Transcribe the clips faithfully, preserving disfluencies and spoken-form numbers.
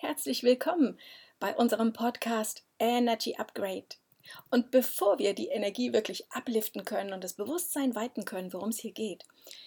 herzlich willkommen bei unserem Podcast Energy Upgrade. Und bevor wir die Energie wirklich upliften können und das Bewusstsein weiten können, worum es hier geht,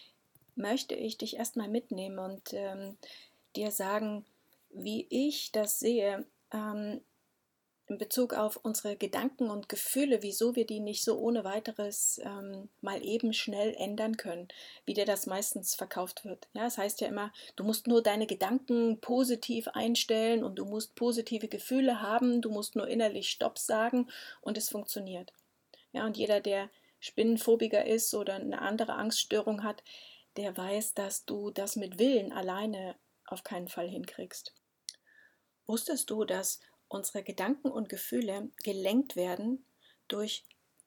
möchte ich dich erstmal mitnehmen und ähm, dir sagen, wie ich das sehe, ähm, in Bezug auf unsere Gedanken und Gefühle, wieso wir die nicht so ohne weiteres ähm, mal eben schnell ändern können, wie dir das meistens verkauft wird. Ja, es heißt ja immer, du musst nur deine Gedanken positiv einstellen und du musst positive Gefühle haben, du musst nur innerlich Stopp sagen und es funktioniert. Ja, und jeder, der Spinnenphobiker ist oder eine andere Angststörung hat, der weiß, dass du das mit Willen alleine auf keinen Fall hinkriegst. Wusstest du, dass unsere Gedanken und Gefühle gelenkt werden durch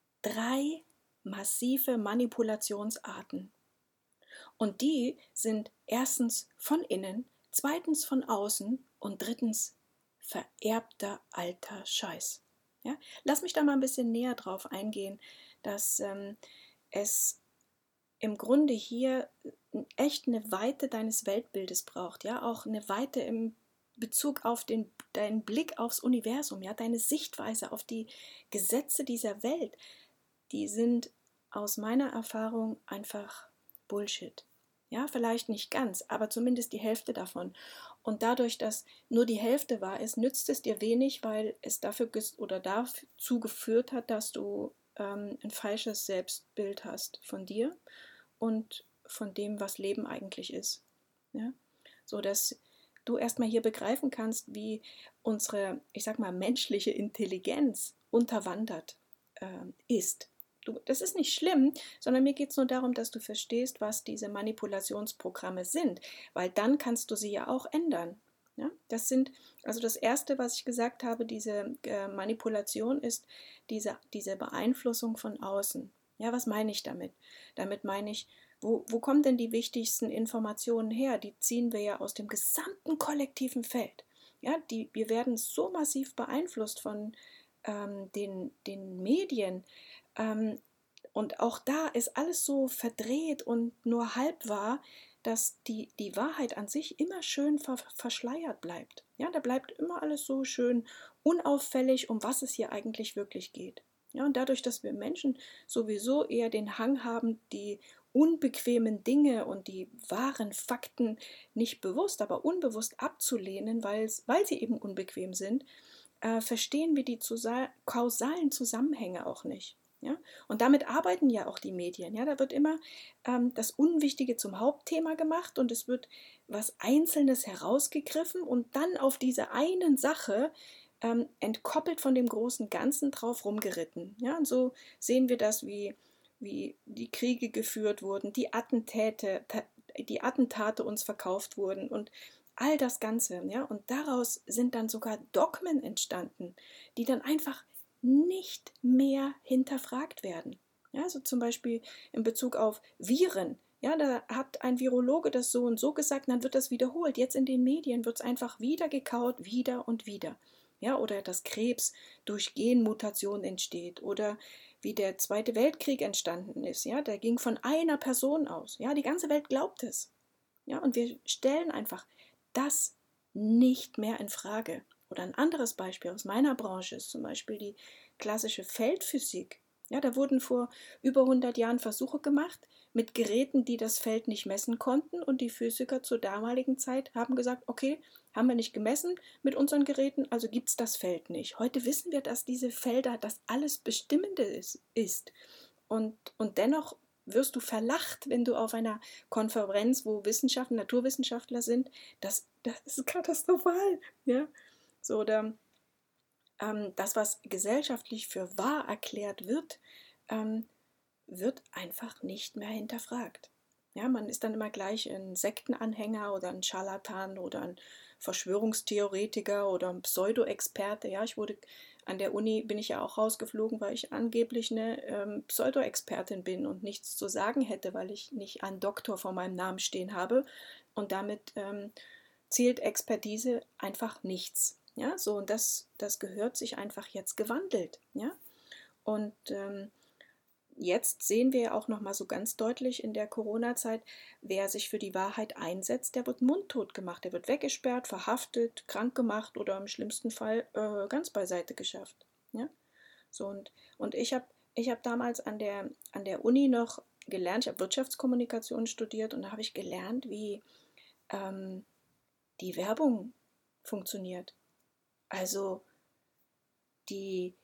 drei massive Manipulationsarten? Und die sind erstens von innen, zweitens von außen und drittens vererbter alter Scheiß. Ja? Lass mich da mal ein bisschen näher drauf eingehen, dass ähm, es im Grunde hier echt eine Weite deines Weltbildes braucht, ja, auch eine Weite im Bezug auf den, deinen Blick aufs Universum, ja, deine Sichtweise auf die Gesetze dieser Welt, die sind aus meiner Erfahrung einfach Bullshit. Ja, vielleicht nicht ganz, aber zumindest die Hälfte davon. Und dadurch, dass nur die Hälfte wahr ist, nützt es dir wenig, weil es dafür oder dazu geführt hat, dass du ähm, ein falsches Selbstbild hast von dir und von dem, was Leben eigentlich ist. Ja? So dass du erstmal hier begreifen kannst, wie unsere, ich sag mal, menschliche Intelligenz unterwandert äh, ist. Du, das ist nicht schlimm, sondern mir geht es nur darum, dass du verstehst, was diese Manipulationsprogramme sind, weil dann kannst du sie ja auch ändern. Ja? Das sind, also das Erste, was ich gesagt habe, diese äh, Manipulation ist diese, diese Beeinflussung von außen. Ja, was meine ich damit? Damit meine ich, wo, wo kommen denn die wichtigsten Informationen her? Die ziehen wir ja aus dem gesamten kollektiven Feld. Ja, die, wir werden so massiv beeinflusst von ähm, den, den Medien. Ähm, und auch da ist alles so verdreht und nur halb wahr, dass die, die Wahrheit an sich immer schön ver, verschleiert bleibt. Ja, da bleibt immer alles so schön unauffällig, um was es hier eigentlich wirklich geht. Ja, und dadurch, dass wir Menschen sowieso eher den Hang haben, die unbequemen Dinge und die wahren Fakten nicht bewusst, aber unbewusst abzulehnen, weil sie eben unbequem sind, äh, verstehen wir die kausalen Zusammenhänge auch nicht. Ja? Und damit arbeiten ja auch die Medien. Ja? Da wird immer ähm, das Unwichtige zum Hauptthema gemacht und es wird was Einzelnes herausgegriffen und dann auf diese einen Sache ähm, entkoppelt von dem großen Ganzen drauf rumgeritten. Ja? Und so sehen wir das, wie, wie die Kriege geführt wurden, die Attentäte, die Attentate uns verkauft wurden und all das Ganze. Ja? Und daraus sind dann sogar Dogmen entstanden, die dann einfach nicht mehr hinterfragt werden. Ja, so zum Beispiel in Bezug auf Viren. Ja, da hat ein Virologe das so und so gesagt, dann wird das wiederholt. Jetzt in den Medien wird es einfach wieder gekaut, wieder und wieder. Ja, oder dass Krebs durch Genmutation entsteht oder wie der Zweite Weltkrieg entstanden ist. Ja, der ging von einer Person aus. Ja, die ganze Welt glaubt es. Ja, und wir stellen einfach das nicht mehr in Frage. Oder ein anderes Beispiel aus meiner Branche ist zum Beispiel die klassische Feldphysik. Ja, da wurden vor über hundert Jahren Versuche gemacht mit Geräten, die das Feld nicht messen konnten. Und die Physiker zur damaligen Zeit haben gesagt, okay, haben wir nicht gemessen mit unseren Geräten, also gibt es das Feld nicht. Heute wissen wir, dass diese Felder das alles Bestimmende ist. Und, und dennoch wirst du verlacht, wenn du auf einer Konferenz, wo Wissenschaftler, Naturwissenschaftler sind, das, das ist katastrophal. Ja? So, oder ähm, das, was gesellschaftlich für wahr erklärt wird, ähm, wird einfach nicht mehr hinterfragt. Ja, man ist dann immer gleich ein Sektenanhänger oder ein Scharlatan oder ein Verschwörungstheoretiker oder ein Pseudo-Experte. Ja, ich wurde an der Uni, bin ich ja auch rausgeflogen, weil ich angeblich eine ähm, Pseudo-Expertin bin und nichts zu sagen hätte, weil ich nicht einen Doktor vor meinem Namen stehen habe. Und damit ähm, zählt Expertise einfach nichts. Ja, so, und das, das gehört sich einfach jetzt gewandelt. Ja, und ähm, jetzt sehen wir ja auch nochmal so ganz deutlich in der Corona-Zeit, wer sich für die Wahrheit einsetzt, der wird mundtot gemacht, der wird weggesperrt, verhaftet, krank gemacht oder im schlimmsten Fall äh, ganz beiseite geschafft. Ja? So, und, und ich habe ich hab damals an der, an der Uni noch gelernt, ich habe Wirtschaftskommunikation studiert und da habe ich gelernt, wie ähm, die Werbung funktioniert. Also die,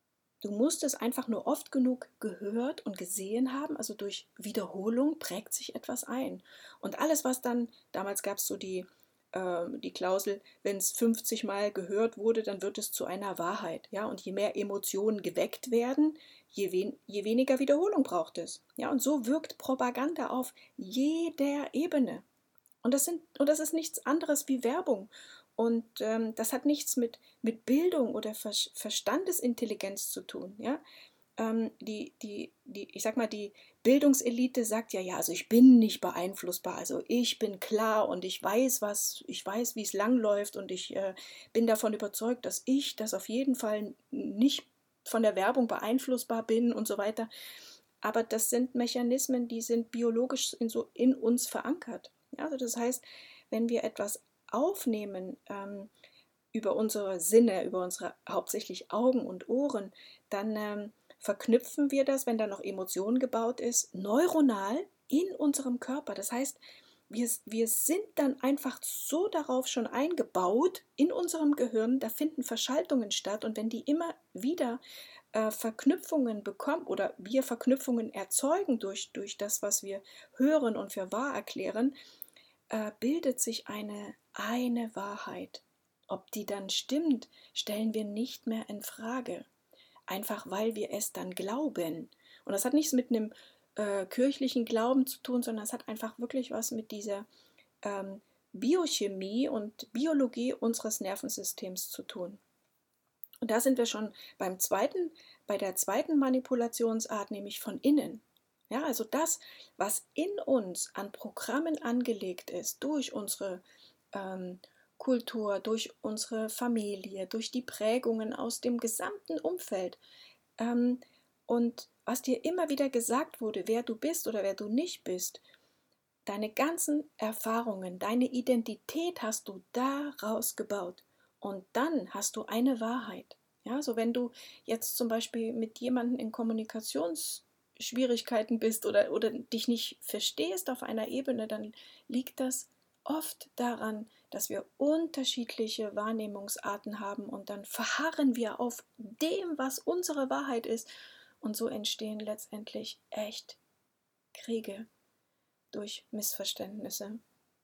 du musst es einfach nur oft genug gehört und gesehen haben, also durch Wiederholung prägt sich etwas ein. Und alles, was dann, damals gab es so die, äh, die Klausel, wenn es fünfzig Mal gehört wurde, dann wird es zu einer Wahrheit. Ja? Und je mehr Emotionen geweckt werden, je, wen, je weniger Wiederholung braucht es. Ja? Und so wirkt Propaganda auf jeder Ebene. Und das, sind, und das ist nichts anderes wie Werbung. Und ähm, das hat nichts mit, mit Bildung oder Ver Verstandesintelligenz zu tun. Ja? Ähm, die, die, die, ich sag mal, die Bildungselite sagt ja, ja, also ich bin nicht beeinflussbar, also ich bin klar und ich weiß, was, ich weiß, wie es langläuft und ich äh, bin davon überzeugt, dass ich das auf jeden Fall nicht von der Werbung beeinflussbar bin und so weiter. Aber das sind Mechanismen, die sind biologisch in, so in uns verankert. Ja, also das heißt, wenn wir etwas aufnehmen ähm, über unsere Sinne, über unsere hauptsächlich Augen und Ohren, dann ähm, verknüpfen wir das, wenn da noch Emotion gebaut ist, neuronal in unserem Körper. Das heißt, wir, wir sind dann einfach so darauf schon eingebaut in unserem Gehirn, da finden Verschaltungen statt und wenn die immer wieder äh, Verknüpfungen bekommen oder wir Verknüpfungen erzeugen durch, durch das, was wir hören und für wahr erklären, äh, bildet sich eine, eine Wahrheit. Ob die dann stimmt, stellen wir nicht mehr in Frage. Einfach weil wir es dann glauben. Und das hat nichts mit einem äh, kirchlichen Glauben zu tun, sondern es hat einfach wirklich was mit dieser ähm, Biochemie und Biologie unseres Nervensystems zu tun. Und da sind wir schon beim zweiten, bei der zweiten Manipulationsart, nämlich von innen. Ja, also das, was in uns an Programmen angelegt ist, durch unsere ähm, Kultur, durch unsere Familie, durch die Prägungen aus dem gesamten Umfeld. Ähm, und was dir immer wieder gesagt wurde, wer du bist oder wer du nicht bist, deine ganzen Erfahrungen, deine Identität hast du daraus gebaut. Und dann hast du eine Wahrheit. Ja, so wenn du jetzt zum Beispiel mit jemandem in Kommunikationsschwierigkeiten bist oder, oder dich nicht verstehst auf einer Ebene, dann liegt das oft daran, dass wir unterschiedliche Wahrnehmungsarten haben und dann verharren wir auf dem, was unsere Wahrheit ist. Und so entstehen letztendlich echt Kriege durch Missverständnisse.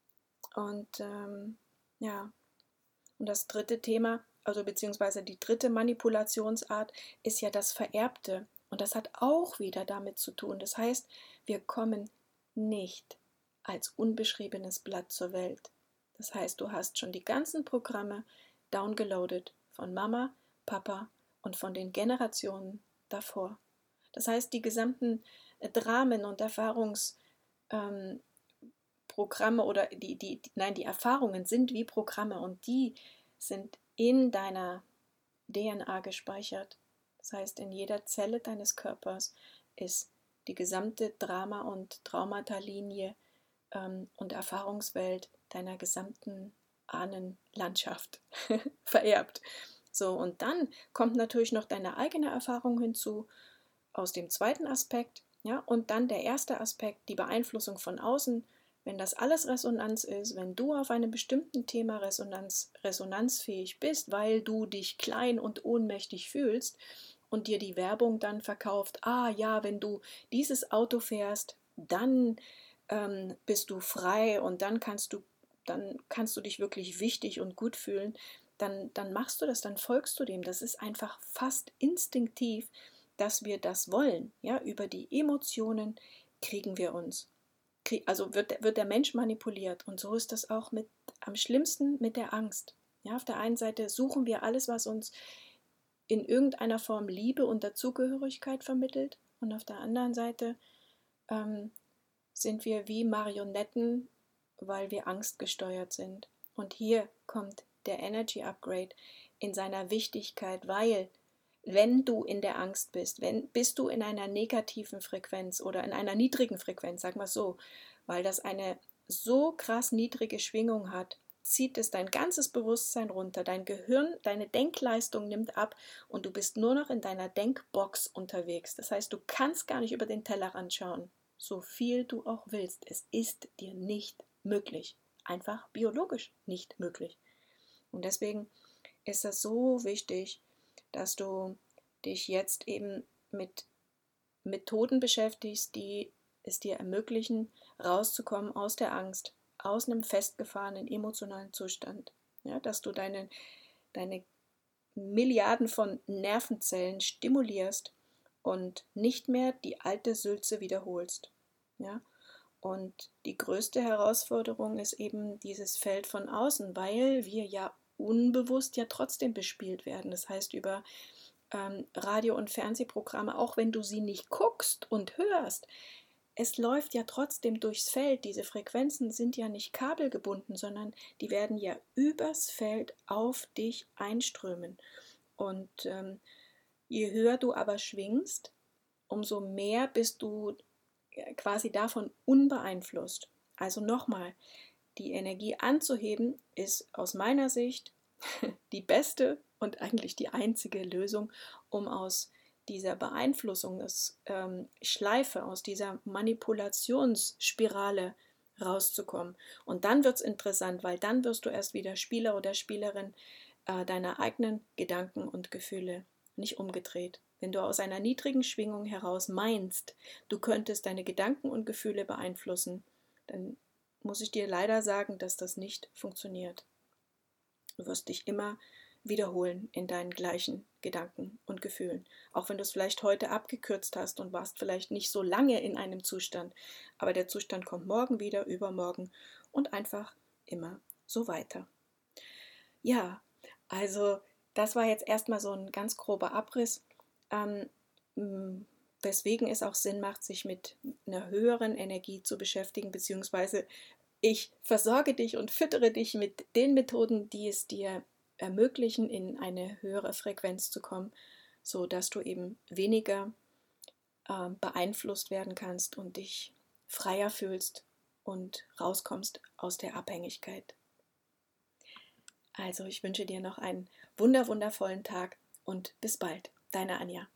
Und ähm, ja, und das dritte Thema, also beziehungsweise die dritte Manipulationsart, ist ja das Vererbte. Und das hat auch wieder damit zu tun. Das heißt, wir kommen nicht als unbeschriebenes Blatt zur Welt. Das heißt, du hast schon die ganzen Programme downgeloadet von Mama, Papa und von den Generationen davor. Das heißt, die gesamten Dramen und Erfahrungs ähm, Programme oder die, die, nein, die Erfahrungen sind wie Programme und die sind in deiner D N A gespeichert. Das heißt, in jeder Zelle deines Körpers ist die gesamte Drama- und Traumata-Linie ähm, und Erfahrungswelt deiner gesamten Ahnenlandschaft vererbt. So, und dann kommt natürlich noch deine eigene Erfahrung hinzu aus dem zweiten Aspekt, ja, und dann der erste Aspekt, die Beeinflussung von außen. Wenn das alles Resonanz ist, wenn du auf einem bestimmten Thema Resonanz, resonanzfähig bist, weil du dich klein und ohnmächtig fühlst und dir die Werbung dann verkauft, ah ja, wenn du dieses Auto fährst, dann ähm, bist du frei und dann kannst du, dann kannst du dich wirklich wichtig und gut fühlen, dann, dann machst du das, dann folgst du dem. Das ist einfach fast instinktiv, dass wir das wollen. Ja, über die Emotionen kriegen wir uns. Also wird, wird der Mensch manipuliert und so ist das auch mit am schlimmsten mit der Angst. Ja, auf der einen Seite suchen wir alles, was uns in irgendeiner Form Liebe und Dazugehörigkeit vermittelt und auf der anderen Seite ähm, sind wir wie Marionetten, weil wir angstgesteuert sind. Und hier kommt der Energy Upgrade in seiner Wichtigkeit, weil wenn du in der Angst bist, wenn, bist du in einer negativen Frequenz oder in einer niedrigen Frequenz, sagen wir es so, weil das eine so krass niedrige Schwingung hat, zieht es dein ganzes Bewusstsein runter, dein Gehirn, deine Denkleistung nimmt ab und du bist nur noch in deiner Denkbox unterwegs. Das heißt, du kannst gar nicht über den Tellerrand schauen, so viel du auch willst. Es ist dir nicht möglich, einfach biologisch nicht möglich. Und deswegen ist es so wichtig, dass du dich jetzt eben mit Methoden beschäftigst, die es dir ermöglichen, rauszukommen aus der Angst, aus einem festgefahrenen emotionalen Zustand. Ja, dass du deine, deine Milliarden von Nervenzellen stimulierst und nicht mehr die alte Sülze wiederholst. Ja? Und die größte Herausforderung ist eben dieses Feld von außen, weil wir ja unbewusst ja trotzdem bespielt werden. Das heißt, über ähm, Radio- und Fernsehprogramme, auch wenn du sie nicht guckst und hörst, es läuft ja trotzdem durchs Feld. Diese Frequenzen sind ja nicht kabelgebunden, sondern die werden ja übers Feld auf dich einströmen. Und ähm, je höher du aber schwingst, umso mehr bist du quasi davon unbeeinflusst. Also nochmal, die Energie anzuheben ist aus meiner Sicht die beste und eigentlich die einzige Lösung, um aus dieser Beeinflussungsschleife, ähm, aus dieser Manipulationsspirale rauszukommen. Und dann wird es interessant, weil dann wirst du erst wieder Spieler oder Spielerin äh, deiner eigenen Gedanken und Gefühle, nicht umgedreht. Wenn du aus einer niedrigen Schwingung heraus meinst, du könntest deine Gedanken und Gefühle beeinflussen, dann muss ich dir leider sagen, dass das nicht funktioniert. Du wirst dich immer wiederholen in deinen gleichen Gedanken und Gefühlen. Auch wenn du es vielleicht heute abgekürzt hast und warst vielleicht nicht so lange in einem Zustand, aber der Zustand kommt morgen wieder, übermorgen und einfach immer so weiter. Ja, also das war jetzt erstmal so ein ganz grober Abriss, ähm, weswegen es auch Sinn macht, sich mit einer höheren Energie zu beschäftigen, beziehungsweise ich versorge dich und füttere dich mit den Methoden, die es dir ermöglichen, in eine höhere Frequenz zu kommen, sodass du eben weniger äh, beeinflusst werden kannst und dich freier fühlst und rauskommst aus der Abhängigkeit. Also ich wünsche dir noch einen wunder wundervollen Tag und bis bald. Deine Anja.